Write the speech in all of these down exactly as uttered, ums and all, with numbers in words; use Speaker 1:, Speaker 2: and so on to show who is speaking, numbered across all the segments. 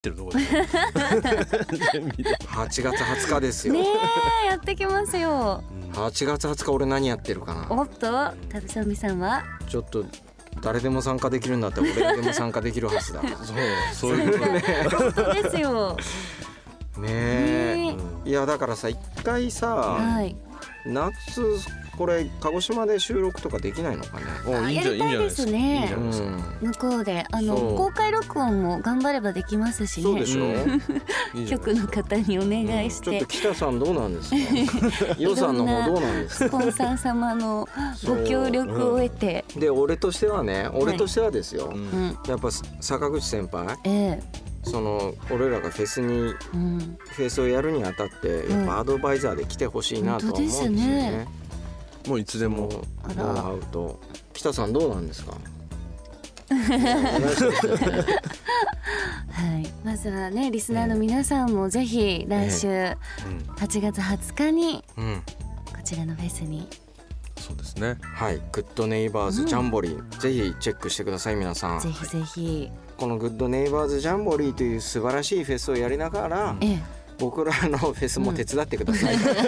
Speaker 1: ってるところです
Speaker 2: はちがつはつかですよ。
Speaker 3: ねえやってきますよ。
Speaker 2: はちがつはつか俺何やってるかな。
Speaker 3: おっと旅サミさんは
Speaker 2: ちょっと誰でも参加できるんだったら俺でも参加できるはずだ。
Speaker 1: そうそういうことね
Speaker 3: 本当ですよ
Speaker 2: ねえ、
Speaker 3: ね
Speaker 2: うん、いやだからさ一回さ、
Speaker 3: はい、
Speaker 2: 夏これ鹿児島で収録とかできないのかね。
Speaker 1: おいいんじゃいいんじゃないですか。いいんじゃないですか。
Speaker 3: 向こうであの
Speaker 2: そう
Speaker 3: 公開録音も頑張ればできますしね。
Speaker 2: そうでしょ、うん
Speaker 1: いいじゃない
Speaker 3: 局の方にお願いし
Speaker 2: ちょってと北さんどうなんですか予
Speaker 3: いろんな
Speaker 2: 算の方どうなんですか。
Speaker 3: スポンサー様のご協力を得て、
Speaker 2: で俺としてはね俺としてはですよ、
Speaker 1: うん
Speaker 3: うん
Speaker 2: やっぱ坂口先輩
Speaker 3: ええ
Speaker 2: その俺らがフェスに
Speaker 3: うん、
Speaker 2: フェスをやるにあたってやっぱアドバイザーで来てほしいなとは思うんですよ
Speaker 3: 本当です
Speaker 2: ね
Speaker 3: ね。
Speaker 1: もういつでも
Speaker 3: あら
Speaker 2: ノウハウと北さんどうなんですかお願いしますよ
Speaker 3: はい、まずはねリスナーの皆さんもぜひ来週はちがつはつかに
Speaker 2: うん
Speaker 3: こちらのフェスに
Speaker 1: そうですね。
Speaker 2: はいグッドネイバーズジャンボリー、うん、ぜひチェックしてください皆さん。
Speaker 3: ぜひぜひ、
Speaker 2: このグッドネイバーズジャンボリーという素晴らしいフェスをやりながら、うん、
Speaker 3: ええ
Speaker 2: 僕らのフェスも手伝ってください、うん、
Speaker 3: 笑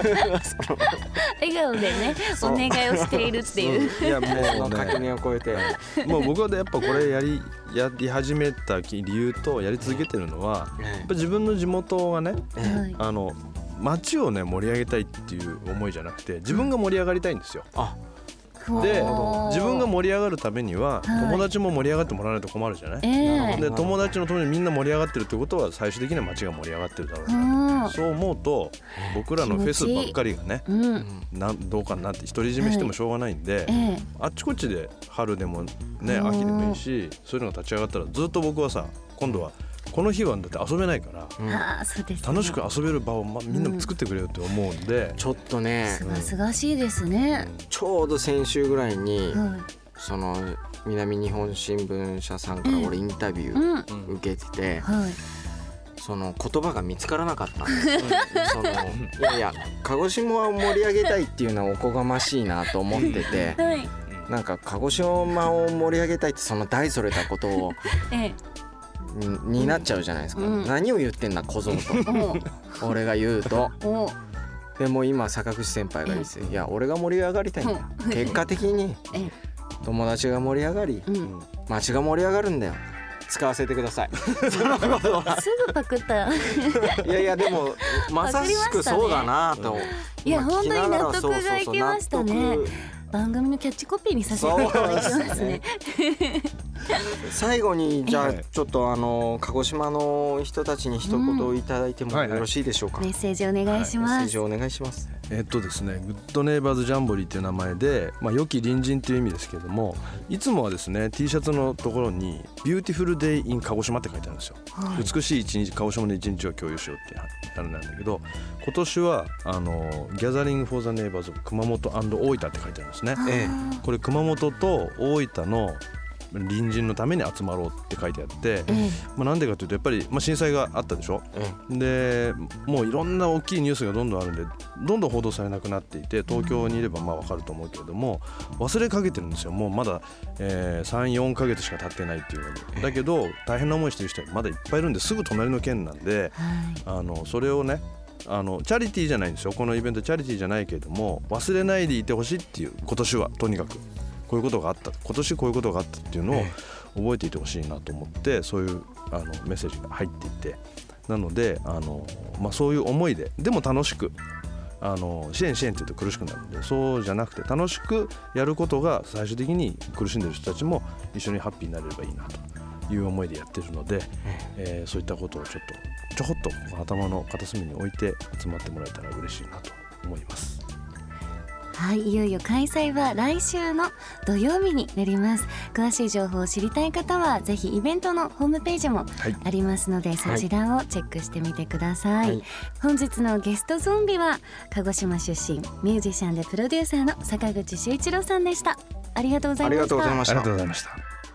Speaker 3: 顔でねお願いをしているっていう
Speaker 1: いやもうね
Speaker 2: 垣根を越えて
Speaker 1: もう僕はやっぱこれやりやり始めた理由とやり続けてるのは、やっぱ自分の地元がね、
Speaker 3: はい
Speaker 1: あの街をね盛り上げたいっていう思いじゃなくて自分が盛り上がりたいんですよ。
Speaker 2: あ
Speaker 1: で自分が盛り上がるためには
Speaker 3: はい
Speaker 1: 友達も盛り上がってもらわないと困るじゃない、
Speaker 3: ええ
Speaker 1: で友達のためにみんな盛り上がってるってことは最終的には街が盛り上がってるだろうな、
Speaker 3: あ
Speaker 1: そう思うと僕らのフェスばっかりがね
Speaker 3: うん
Speaker 1: なんどうかなって独り占めしてもしょうがないんで、
Speaker 3: ええ
Speaker 1: あっちこっちで春でもね
Speaker 3: うん
Speaker 1: 秋でもいいしそういうのが立ち上がったらずっと僕はさ今度はこの日はだって遊べないから
Speaker 2: うん
Speaker 3: ああそうですね
Speaker 1: 楽しく遊べる場を、ま、みんな作ってくれよって思うんで、
Speaker 2: ちょっとね
Speaker 3: すがすがしいですね、
Speaker 2: ちょうど先週ぐらいに
Speaker 3: はい
Speaker 2: その南日本新聞社さんから俺インタビュ
Speaker 3: うん
Speaker 2: ー受けてて、
Speaker 3: はい
Speaker 2: その言葉が見つからなかったんですよそのいやいや鹿児島を盛り上げたいっていうのはおこがましいなと思ってて
Speaker 3: はい
Speaker 2: なんか鹿児島を盛り上げたいってその大それたことを
Speaker 3: ええ
Speaker 2: に, になっちゃうじゃないですか、
Speaker 3: うん
Speaker 2: 何を言ってんだ小僧と俺が言うと
Speaker 3: おお
Speaker 2: でも今坂口先輩がですねいや俺が盛り上がりたいんだよ結果的に
Speaker 3: ええ
Speaker 2: 友達が盛り上がり
Speaker 3: うん
Speaker 2: 街が盛り上がるんだよ使わせてくださいそのことは
Speaker 3: すぐパクった
Speaker 2: いやいやでもまさしくそうだなと
Speaker 3: いや
Speaker 2: 今聞きながら
Speaker 3: 本当に納得がいきましたね
Speaker 2: そうそうそう納得
Speaker 3: 番組のキャッチコピーにさせていただきますね。
Speaker 2: 最後にじゃあ
Speaker 1: ええ
Speaker 2: ちょっとあの鹿児島の人たちに一言いただいてもよろしいでしょうか、
Speaker 3: メッセージお願いし
Speaker 2: メッ
Speaker 3: ます。
Speaker 2: セージお願いします
Speaker 1: えっとですねグッドネイバーズジャンボリーっていう名前で、まあ、良き隣人という意味ですけれどもいつもはですね T シャツのところにビューティフルデイイン鹿児島って書いてあるんですよ、
Speaker 3: はい
Speaker 1: 美しい一日鹿児島の一日を共有しようっていうあれなんだけど今年はあのギャザリングフォーザネイバーズ熊本&大分って書いてあるんですね。
Speaker 2: え
Speaker 1: これ熊本と大分の隣人のために集まろうって書いてあって、
Speaker 3: え
Speaker 1: まあ、なんでかというとやっぱり、まあ、震災があったでしょ。
Speaker 2: え
Speaker 1: でもういろんな大きいニュースがどんどんあるんでどんどん報道されなくなっていて東京にいればまあ分かると思うけれども忘れかけてるんですよ。もうまだ、えー、さん、よんかげつしか経ってないっていうのにだけど大変な思いしてる人はまだいっぱいいるんですぐ隣の県なんで
Speaker 3: はい
Speaker 1: あのそれをねあのチャリティーじゃないんですよ。このイベントチャリティーじゃないけれども忘れないでいてほしいっていう今年はとにかくこういうことがあった今年こういうことがあったっていうのを覚えていてほしいなと思ってそういうあのメッセージが入っていてなのであの、まあ、そういう思いででも楽しくあの支援支援って言うと苦しくなるんでそうじゃなくて楽しくやることが最終的に苦しんでる人たちも一緒にハッピーになれればいいなという思いでやってるので、えー、そういったことをちょっとちょこっと頭の片隅に置いて集まってもらえたら嬉しいなと思います。
Speaker 3: はい、いよいよ開催は来週の土曜日になります。詳しい情報を知りたい方はぜひイベントのホームページもありますので、はい、そちらをチェックしてみてください、はい、本日のゲストゾンビは鹿児島出身ミュージシャンでプロデューサーの坂口修一郎さんでした。ありがとうございました。
Speaker 2: ありがとうございました。
Speaker 1: ありがとうございました。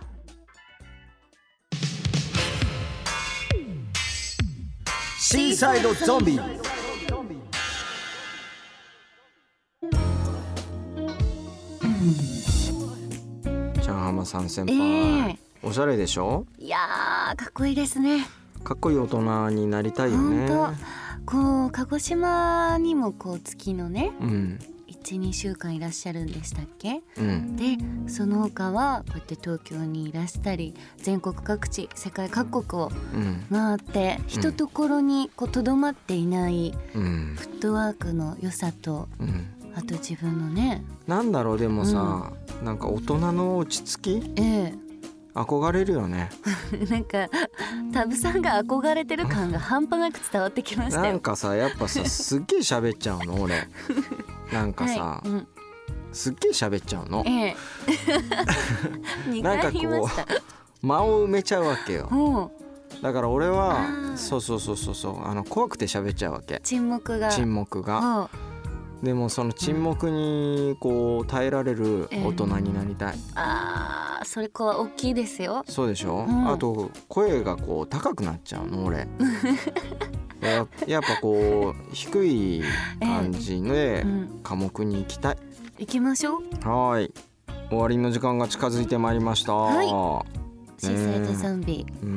Speaker 2: シーサイドゾンビ。チャンハマさん先輩、
Speaker 3: えー、
Speaker 2: おしゃれでしょ。
Speaker 3: いやーかっこいいですね。
Speaker 2: かっこいい大人になりたいよね。
Speaker 3: 本当こう鹿児島にもこう月のね、
Speaker 2: うん、
Speaker 3: いち、にしゅうかんいらっしゃるんでしたっけ、
Speaker 2: うん、
Speaker 3: でその他はこうやって東京にいらしたり全国各地世界各国を回って、うん、一ところにこう留まっていないフットワークの良さと、うん、あと自分のね
Speaker 2: なんだろうでもさ、うん、なんか大人の落ち着き、
Speaker 3: ええ、
Speaker 2: 憧れるよね
Speaker 3: なんかタブさんが憧れてる感が半端なく伝わってきましたよ。
Speaker 2: なんかさやっぱさすっげえ喋っちゃうの俺なんかさ、はい、うん、すっげえ喋っちゃうの、ええ、なんかこう間を埋めちゃうわけよ。だから俺はそうそうそうそうそうあの怖くて喋っちゃうわけ。
Speaker 3: 沈黙が
Speaker 2: 沈黙がでもその沈黙にこう耐えられる大人になりたい、えー、
Speaker 3: あーそれは大きいですよ。
Speaker 2: そうでしょ、うん、あと声がこう高くなっちゃうの俺や, やっぱこう低い感じで科目に行きたい、
Speaker 3: えー、行きましょう。
Speaker 2: はい、終わりの時間が近づいてまいりました。
Speaker 3: はい、シーサイドゾンビ、
Speaker 2: うん、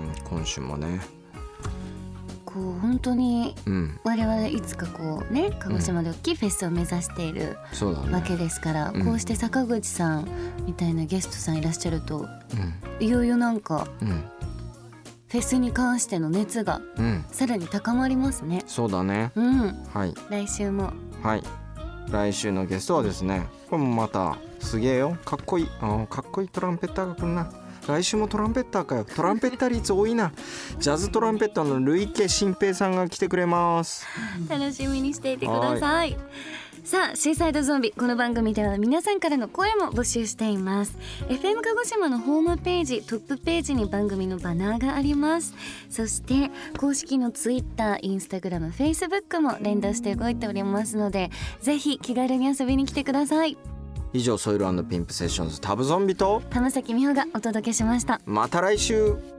Speaker 2: 今週もね
Speaker 3: こう本当に我々いつかこうね鹿児島で大きいフェスを目指しているわけですから、うん、こうして坂口さんみたいなゲストさんいらっしゃると、うん、いよいよなんか、うん、フェスに関しての熱がさらに高まりますね、
Speaker 2: うん、そうだね、
Speaker 3: うん、
Speaker 2: はい、
Speaker 3: 来週も
Speaker 2: はい来週のゲストはですねこれもまたすげえよかっこいいあかっこいいトランペッターが来るな。来週もトランペッターかよ。トランペッター率多いな。ジャズトランペッターの累計新平さんが来てくれます。
Speaker 3: 楽しみにしていてください。さあシーサイドゾンビ、この番組では皆さんからの声も募集しています。 エフエム 鹿児島のホームページトップページに番組のバナーがあります。そして公式の Twitter、Instagram、Facebook も連動して動いておりますので、ぜひ気軽に遊びに来てください。
Speaker 2: 以上ソイル&ピンプセッションズタブゾンビと
Speaker 3: 玉崎美穂がお届けしました。
Speaker 2: また来週。